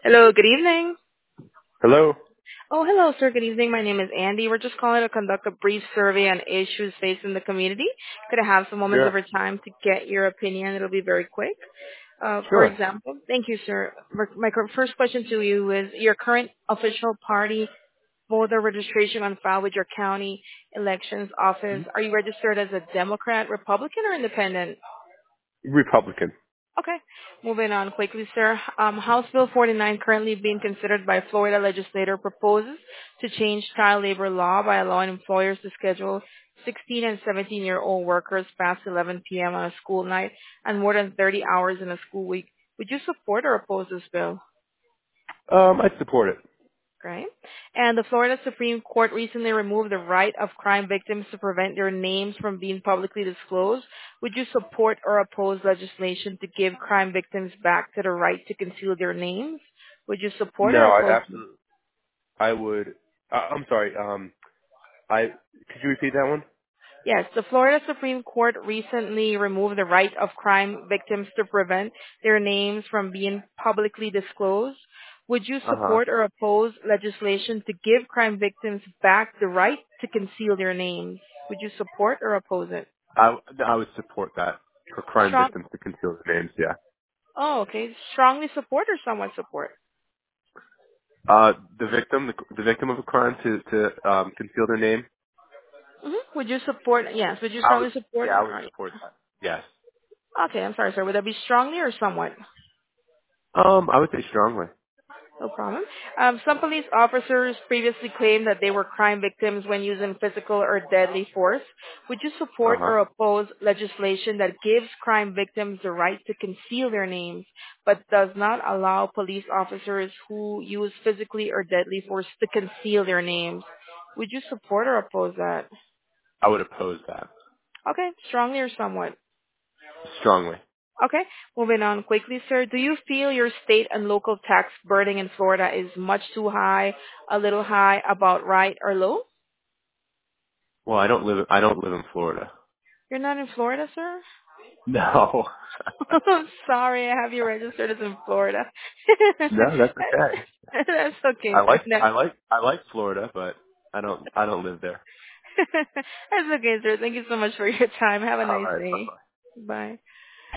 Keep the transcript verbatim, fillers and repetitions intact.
Hello, good evening. Hello? Oh, hello, sir. Good evening. My name is Andy. We're just calling to conduct a brief survey on issues facing the community. Could I have some moments of Yeah. your time to get your opinion? It'll be very quick. Uh, for Sure. example, thank you, sir. My my cur- first question to you is your current official party voter registration on file with your county elections office. Are you registered as a Democrat, Republican, or Independent? Republican. Okay. Moving on quickly, sir. Um, House Bill forty-nine, currently being considered by Florida legislator, proposes to change child labor law by allowing employers to schedule sixteen and seventeen-year-old workers past eleven p.m. on a school night and more than thirty hours in a school week. Would you support or oppose this bill? Um, I support it. Right. And the Florida Supreme Court recently removed the right of crime victims to prevent their names from being publicly disclosed. Would you support or oppose legislation to give crime victims back to the right to conceal their names? Would you support No, or I oppose? absolutely, I would, uh, I'm sorry, um, I, could you repeat that one? Yes, the Florida Supreme Court recently removed the right of crime victims to prevent their names from being publicly disclosed. Would you Uh-huh. support or oppose legislation to give crime victims back the right to conceal their names? Would you support or oppose it? I, I would support that for crime Strong. victims to conceal their names, yeah. Oh, okay. Strongly support or somewhat support? Uh, the victim, the, the victim of a crime to, to, um, conceal their name, hmm Would you support? Yes. Would you I would, strongly support? yeah, I would Or, support that. Yes. okay, I'm sorry, sir. Would that be strongly or somewhat? Um, I would say strongly. No problem. Um, some police officers previously claimed that they were crime victims when using physical or deadly force. Would you support Uh-huh. or oppose legislation that gives crime victims the right to conceal their names, but does not allow police officers who use physically or deadly force to conceal their names? Would you support or oppose that? I would oppose that. Okay, strongly or somewhat? Strongly. Okay, moving on quickly, sir. Do you feel your state and local tax burden in Florida is much too high, a little high, about right, or low? Well, I don't live, I don't live in Florida. You're not in Florida, sir? No. I'm sorry, I have you registered as in Florida. No, that's okay. That's okay, I sir. like No. I like I like Florida, but I don't I don't live there. That's okay, sir. Thank you so much for your time. Have a All nice right. Bye day. bye. Bye.